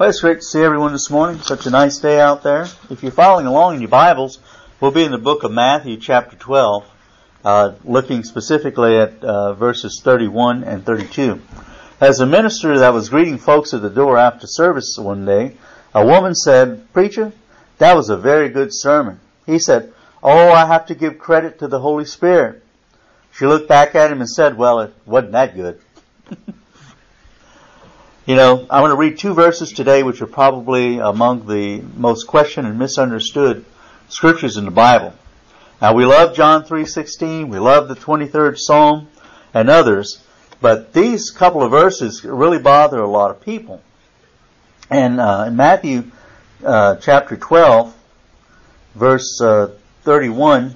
Well, it's great to see everyone this morning. Such a nice day out there. If you're following along in your Bibles, we'll be in the book of Matthew chapter 12, looking specifically at verses 31 and 32. As a minister that was greeting folks at the door after service one day, a woman said, "Preacher, that was a very good sermon." He said, "Oh, I have to give credit to the Holy Spirit." She looked back at him and said, "Well, it wasn't that good." You know, I want to read two verses today which are probably among the most questioned and misunderstood scriptures in the Bible. Now, we love John 3:16, we love the 23rd Psalm and others, but these couple of verses really bother a lot of people. And in Matthew chapter 12, verse 31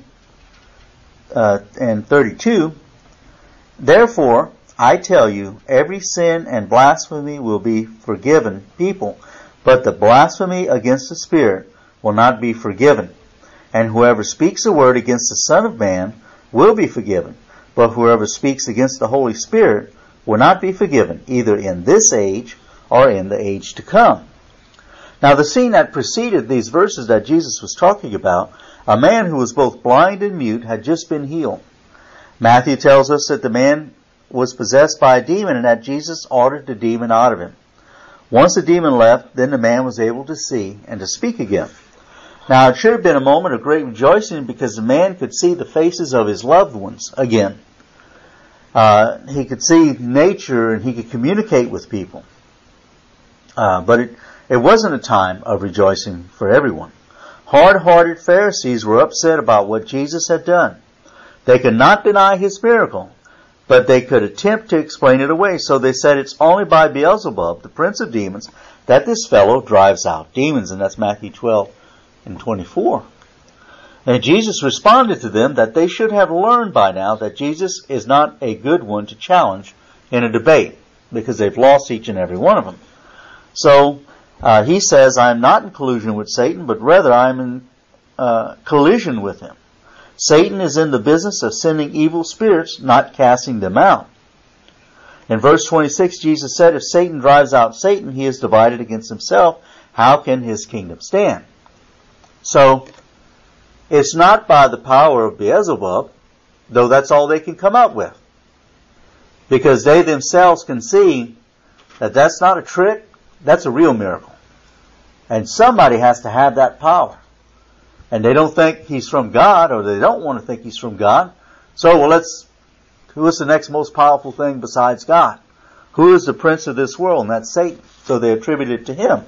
and 32, "Therefore, I tell you, every sin and blasphemy will be forgiven people, but the blasphemy against the Spirit will not be forgiven. And whoever speaks a word against the Son of Man will be forgiven, but whoever speaks against the Holy Spirit will not be forgiven, either in this age or in the age to come." Now, the scene that preceded these verses that Jesus was talking about, a man who was both blind and mute had just been healed. Matthew tells us that the man was possessed by a demon and that Jesus ordered the demon out of him. Once the demon left, then the man was able to see and to speak again. Now, it should have been a moment of great rejoicing because the man could see the faces of his loved ones again. He could see nature and he could communicate with people. But it wasn't a time of rejoicing for everyone. Hard-hearted Pharisees were upset about what Jesus had done. They could not deny his miracle, but they could attempt to explain it away. So they said it's only by Beelzebub, the prince of demons, that this fellow drives out demons. And that's Matthew 12 and 24. And Jesus responded to them that they should have learned by now that Jesus is not a good one to challenge in a debate, because they've lost each and every one of them. So he says, "I am not in collusion with Satan, but rather I am in collision with him. Satan is in the business of sending evil spirits, not casting them out." In verse 26, Jesus said, "If Satan drives out Satan, he is divided against himself. How can his kingdom stand?" So, it's not by the power of Beelzebub, though that's all they can come up with. Because they themselves can see that that's not a trick, that's a real miracle. And somebody has to have that power. And they don't think he's from God, or they don't want to think he's from God. So, who is the next most powerful thing besides God? Who is the prince of this world? And that's Satan. So they attribute it to him.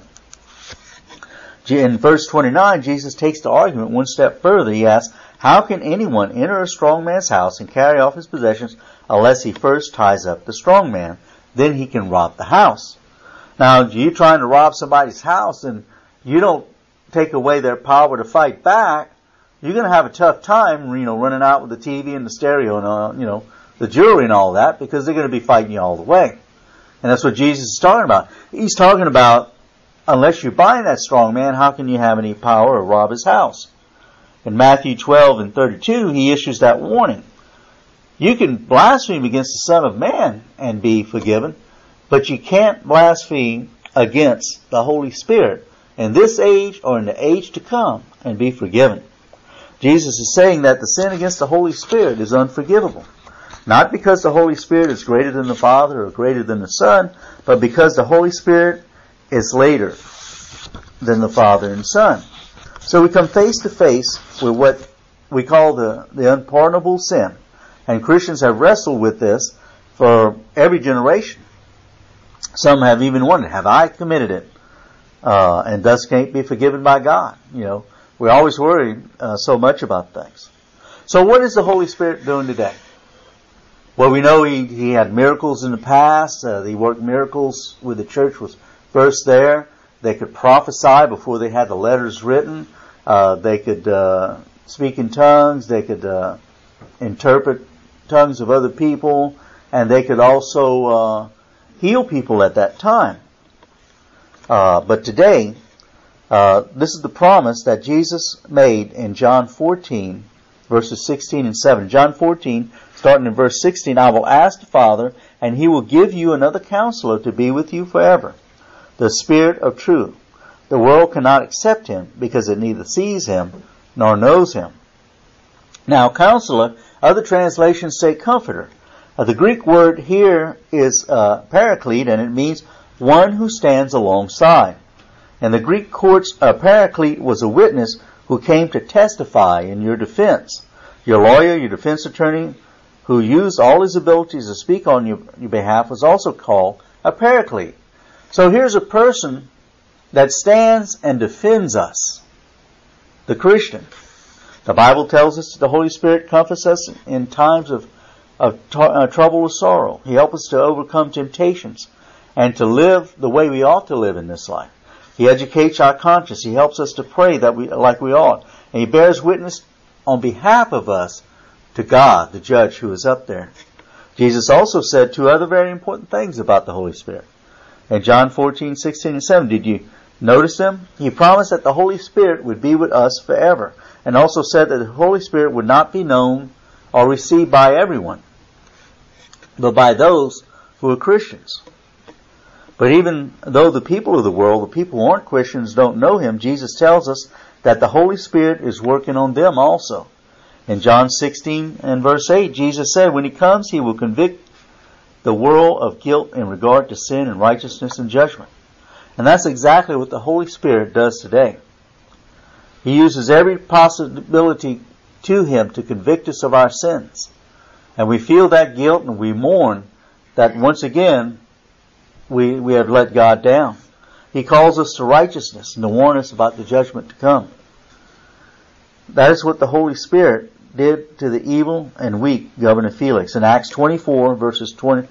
In verse 29, Jesus takes the argument one step further. He asks, "How can anyone enter a strong man's house and carry off his possessions unless he first ties up the strong man? Then he can rob the house." Now, you're trying to rob somebody's house and you don't take away their power to fight back, you're going to have a tough time, running out with the TV and the stereo and, the jewelry and all that, because they're going to be fighting you all the way. And that's what Jesus is talking about. He's talking about, unless you bind that strong man, how can you have any power to rob his house? In Matthew 12 and 32, he issues that warning. You can blaspheme against the Son of Man and be forgiven, but you can't blaspheme against the Holy Spirit in this age or in the age to come and be forgiven. Jesus is saying that the sin against the Holy Spirit is unforgivable. Not because the Holy Spirit is greater than the Father or greater than the Son, but because the Holy Spirit is later than the Father and Son. So we come face to face with what we call the unpardonable sin. And Christians have wrestled with this for every generation. Some have even wondered, have I committed it? And thus can't be forgiven by God. We always worry so much about things. So what is the Holy Spirit doing today? Well, we know he had miracles in the past. He worked miracles when the church was first there. They could prophesy before they had the letters written. They could speak in tongues. They could interpret tongues of other people. And they could also heal people at that time. But today, this is the promise that Jesus made in John 14, verses 16 and 7. John 14, starting in verse 16, "I will ask the Father, and he will give you another counselor to be with you forever, the Spirit of truth. The world cannot accept him because it neither sees him nor knows him. Now, Counselor, other translations say Comforter. The Greek word here is paraclete, and it means one who stands alongside. In the Greek courts, a paraclete was a witness who came to testify in your defense. Your lawyer, your defense attorney, who used all his abilities to speak on your behalf, was also called a paraclete. So here's a person that stands and defends us, the Christian. The Bible tells us that the Holy Spirit comforts us in times of trouble or sorrow. He helps us to overcome temptations and to live the way we ought to live in this life. He educates our conscience. He helps us to pray like we ought. And he bears witness on behalf of us to God, the judge who is up there. Jesus also said two other very important things about the Holy Spirit. In John 14, 16, and 7, did you notice them? He promised that the Holy Spirit would be with us forever, and also said that the Holy Spirit would not be known or received by everyone, but by those who are Christians. But even though the people of the world, the people who aren't Christians, don't know him, Jesus tells us that the Holy Spirit is working on them also. In John 16 and verse 8, Jesus said, when he comes, he will convict the world of guilt in regard to sin and righteousness and judgment. And that's exactly what the Holy Spirit does today. He uses every possibility to him to convict us of our sins. And we feel that guilt and we mourn that once again we have let God down. He calls us to righteousness and to warn us about the judgment to come. That is what the Holy Spirit did to the evil and weak Governor Felix. In Acts 24, verse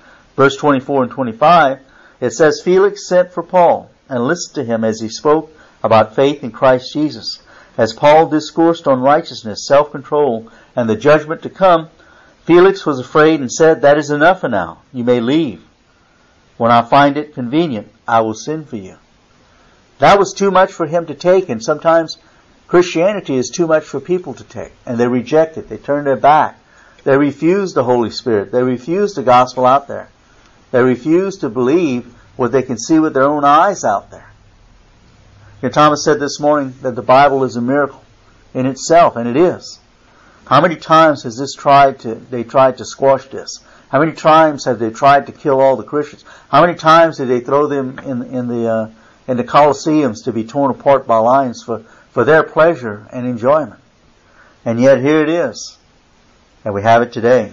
24 and 25, it says, Felix sent for Paul and listened to him as he spoke about faith in Christ Jesus. As Paul discoursed on righteousness, self-control, and the judgment to come, Felix was afraid and said, that is enough for now. You may leave. When I find it convenient, I will send for you. That was too much for him to take, and sometimes Christianity is too much for people to take, and they reject it. They turn their back. They refuse the Holy Spirit. They refuse the gospel out there. They refuse to believe what they can see with their own eyes out there. And Thomas said this morning that the Bible is a miracle in itself, and it is. How many times has they tried to squash this? How many times have they tried to kill all the Christians? How many times did they throw them in the Colosseums to be torn apart by lions for their pleasure and enjoyment? And yet here it is. And we have it today.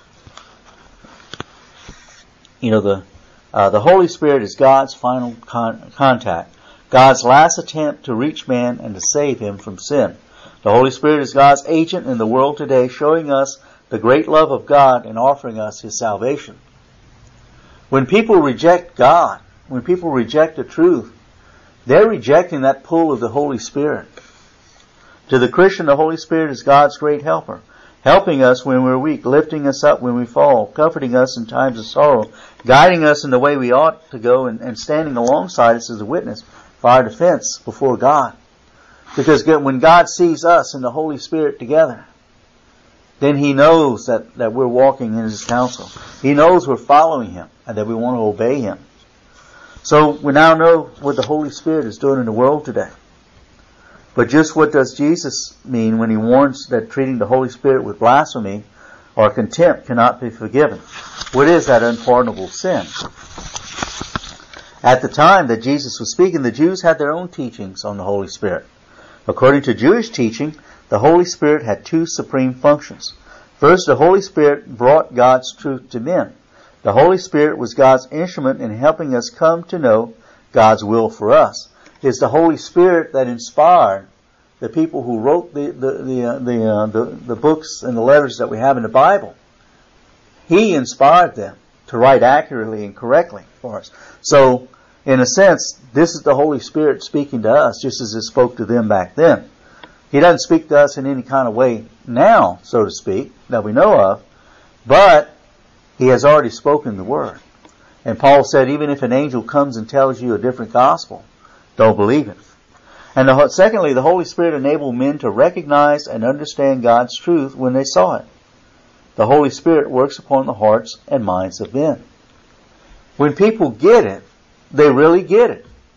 You know, the Holy Spirit is God's final contact. God's last attempt to reach man and to save him from sin. The Holy Spirit is God's agent in the world today, showing us the great love of God and offering us his salvation. When people reject God, when people reject the truth, they're rejecting that pull of the Holy Spirit. To the Christian, the Holy Spirit is God's great helper, helping us when we're weak, lifting us up when we fall, comforting us in times of sorrow, guiding us in the way we ought to go, and standing alongside us as a witness for our defense before God. Because when God sees us and the Holy Spirit together, then he knows that we're walking in his counsel. He knows we're following him and that we want to obey him. So we now know what the Holy Spirit is doing in the world today. But just what does Jesus mean when he warns that treating the Holy Spirit with blasphemy or contempt cannot be forgiven? What is that unpardonable sin? At the time that Jesus was speaking, the Jews had their own teachings on the Holy Spirit. According to Jewish teaching, the Holy Spirit had two supreme functions. First, the Holy Spirit brought God's truth to men. The Holy Spirit was God's instrument in helping us come to know God's will for us. It's the Holy Spirit that inspired the people who wrote the books and the letters that we have in the Bible. He inspired them to write accurately and correctly for us. So, in a sense, this is the Holy Spirit speaking to us, just as it spoke to them back then. He doesn't speak to us in any kind of way now, so to speak, that we know of, but he has already spoken the word. And Paul said, even if an angel comes and tells you a different gospel, don't believe it. And secondly, the Holy Spirit enabled men to recognize and understand God's truth when they saw it. The Holy Spirit works upon the hearts and minds of men. When people get it, they really get it.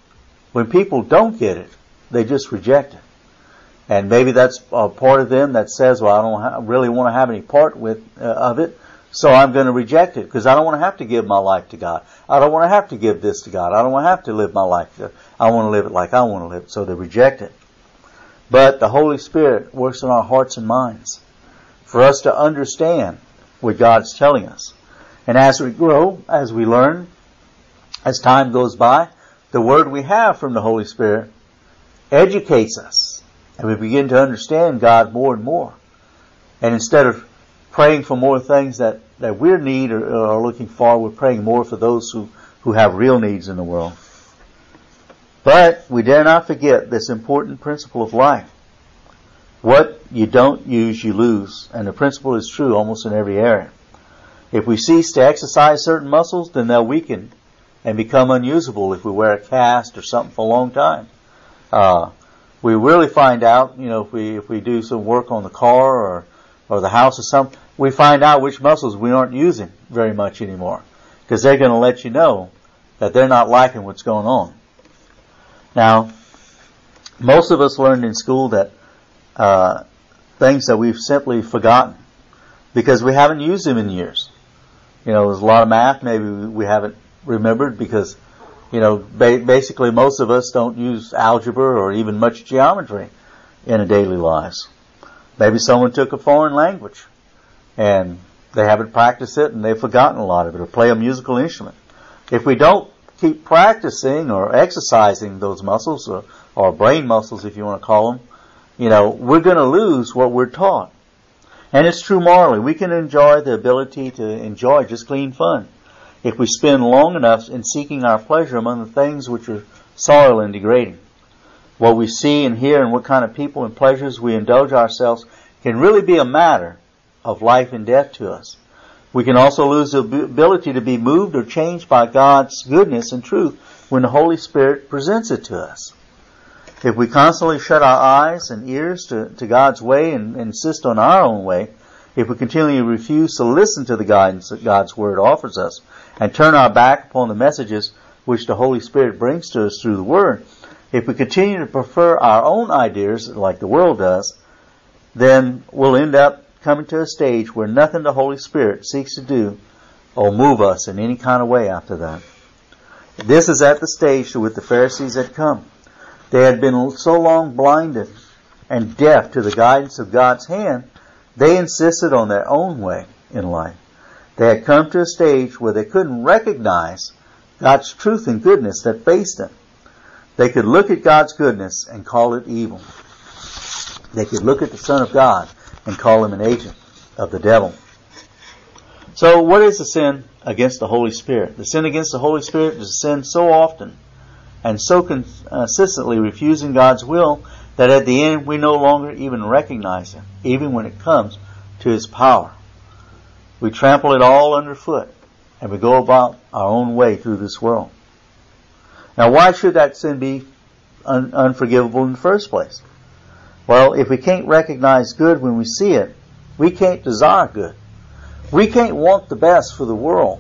When people don't get it, they just reject it. And maybe that's a part of them that says, well, I don't really want to have any part of it, so I'm going to reject it because I don't want to have to give my life to God. I don't want to have to give this to God. I don't want to have to live my life. I want to live it like I want to live it, so they reject it. But the Holy Spirit works in our hearts and minds for us to understand what God's telling us. And as we grow, as we learn, as time goes by, the Word we have from the Holy Spirit educates us. And we begin to understand God more and more. And instead of praying for more things that we need or are looking for, we're praying more for those who have real needs in the world. But we dare not forget this important principle of life. What you don't use, you lose. And the principle is true almost in every area. If we cease to exercise certain muscles, then they'll weaken and become unusable if we wear a cast or something for a long time. We really find out, if we do some work on the car or the house or something, we find out which muscles we aren't using very much anymore. Because they're going to let you know that they're not liking what's going on. Now, most of us learned in school that things that we've simply forgotten because we haven't used them in years. There's a lot of math maybe we haven't remembered because basically most of us don't use algebra or even much geometry in our daily lives. Maybe someone took a foreign language and they haven't practiced it and they've forgotten a lot of it, or play a musical instrument. If we don't keep practicing or exercising those muscles, or brain muscles if you want to call them, we're going to lose what we're taught. And it's true morally. We can enjoy the ability to enjoy just clean fun if we spend long enough in seeking our pleasure among the things which are soiled and degrading. What we see and hear and what kind of people and pleasures we indulge ourselves can really be a matter of life and death to us. We can also lose the ability to be moved or changed by God's goodness and truth when the Holy Spirit presents it to us. If we constantly shut our eyes and ears to God's way and insist on our own way, if we continually refuse to listen to the guidance that God's Word offers us and turn our back upon the messages which the Holy Spirit brings to us through the Word, if we continue to prefer our own ideas like the world does, then we'll end up coming to a stage where nothing the Holy Spirit seeks to do or move us in any kind of way after that. This is at the stage to which the Pharisees had come. They had been so long blinded and deaf to the guidance of God's hand, they insisted on their own way in life. They had come to a stage where they couldn't recognize God's truth and goodness that faced them. They could look at God's goodness and call it evil. They could look at the Son of God and call him an agent of the devil. So what is the sin against the Holy Spirit? The sin against the Holy Spirit is a sin so often and so consistently refusing God's will that at the end we no longer even recognize Him, even when it comes to His power. We trample it all underfoot and we go about our own way through this world. Now, why should that sin be unforgivable in the first place? Well, if we can't recognize good when we see it, we can't desire good. We can't want the best for the world.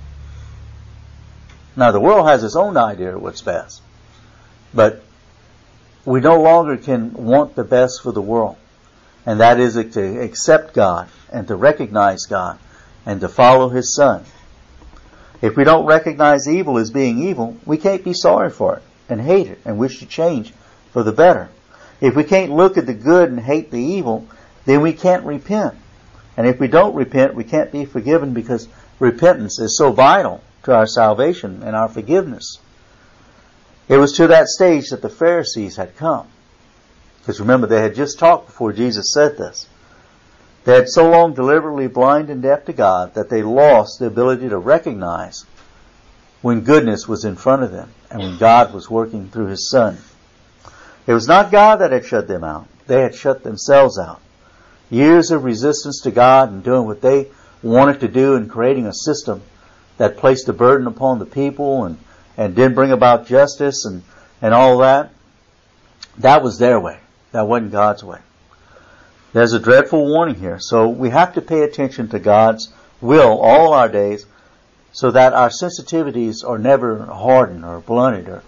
Now, the world has its own idea of what's best. But we no longer can want the best for the world. And that is to accept God and to recognize God and to follow His Son. If we don't recognize evil as being evil, we can't be sorry for it and hate it and wish to change for the better. If we can't look at the good and hate the evil, then we can't repent. And if we don't repent, we can't be forgiven because repentance is so vital to our salvation and our forgiveness. It was to that stage that the Pharisees had come. Because remember, they had just talked before Jesus said this. They had so long deliberately blind and deaf to God that they lost the ability to recognize when goodness was in front of them and when God was working through His Son. It was not God that had shut them out. They had shut themselves out. Years of resistance to God and doing what they wanted to do and creating a system that placed a burden upon the people and didn't bring about justice and all that. That was their way. That wasn't God's way. There's a dreadful warning here. So we have to pay attention to God's will all our days so that our sensitivities are never hardened or blunted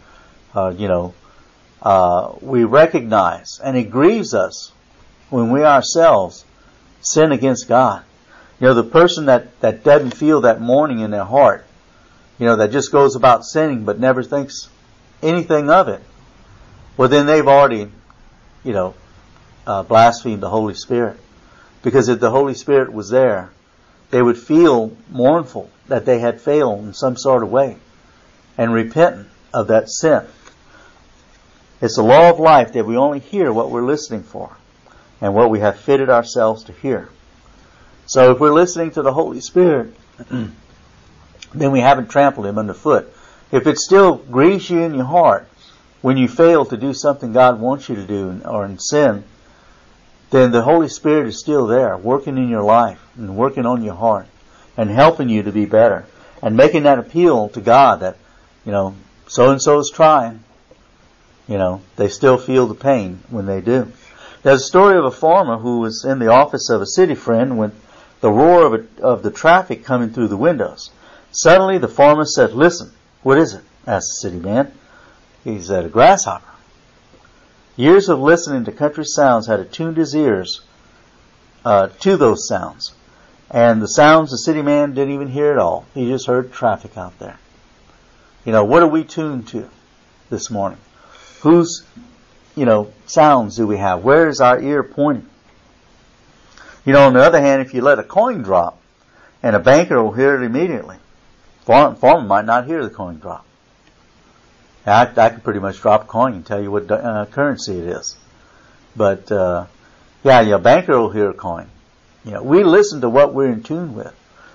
We recognize, and it grieves us when we ourselves sin against God. The person that doesn't feel that mourning in their heart, that just goes about sinning but never thinks anything of it, well, then they've already, blasphemed the Holy Spirit. Because if the Holy Spirit was there, they would feel mournful that they had failed in some sort of way and repentant of that sin. It's a law of life that we only hear what we're listening for and what we have fitted ourselves to hear. So if we're listening to the Holy Spirit, then we haven't trampled Him underfoot. If it still grieves you in your heart when you fail to do something God wants you to do or in sin, then the Holy Spirit is still there, working in your life and working on your heart and helping you to be better and making that appeal to God that, so-and-so is trying. They still feel the pain when they do. There's a story of a farmer who was in the office of a city friend with the roar of the traffic coming through the windows. Suddenly the farmer said, "Listen, what is it?" asked the city man. He said, "A grasshopper." Years of listening to country sounds had attuned his ears to those sounds. And the sounds the city man didn't even hear at all. He just heard traffic out there. What are we tuned to this morning? Whose, sounds do we have? Where is our ear pointing? On the other hand, if you let a coin drop, and a banker will hear it immediately, farmer might not hear the coin drop. I can pretty much drop a coin and tell you what currency it is. But, your banker will hear a coin. We listen to what we're in tune with.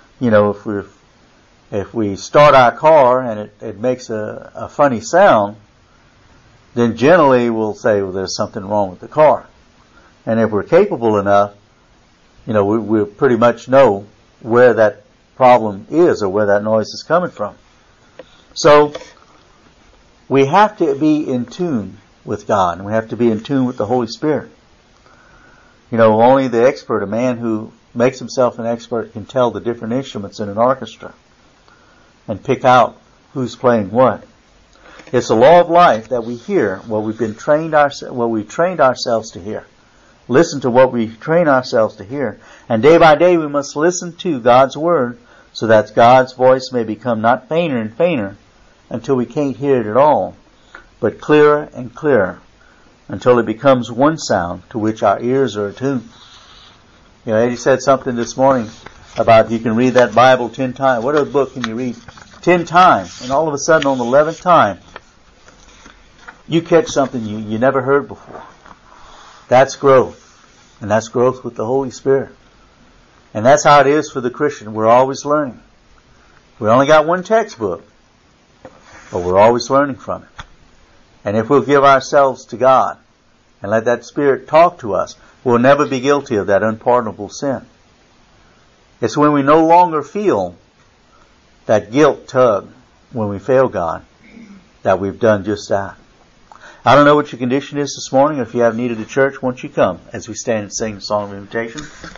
If we start our car and it makes a funny sound, then generally we'll say, well, there's something wrong with the car. And if we're capable enough, we'll pretty much know where that problem is or where that noise is coming from. So, we have to be in tune with God, and we have to be in tune with the Holy Spirit. Only the expert, a man who makes himself an expert, can tell the different instruments in an orchestra and pick out who's playing what. It's a law of life that we hear what we've trained ourselves to hear. Listen to what we train ourselves to hear. And day by day we must listen to God's Word so that God's voice may become not fainter and fainter until we can't hear it at all, but clearer and clearer until it becomes one sound to which our ears are attuned. Eddie said something this morning about you can read that Bible 10 times. What other book can you read 10 times? And all of a sudden on the 11th time, you catch something you never heard before. That's growth. And that's growth with the Holy Spirit. And that's how it is for the Christian. We're always learning. We only got one textbook, but we're always learning from it. And if we'll give ourselves to God and let that Spirit talk to us, we'll never be guilty of that unpardonable sin. It's when we no longer feel that guilt tug when we fail God that we've done just that. I don't know what your condition is this morning, or if you have need of the church, won't you come as we stand and sing the song of invitation.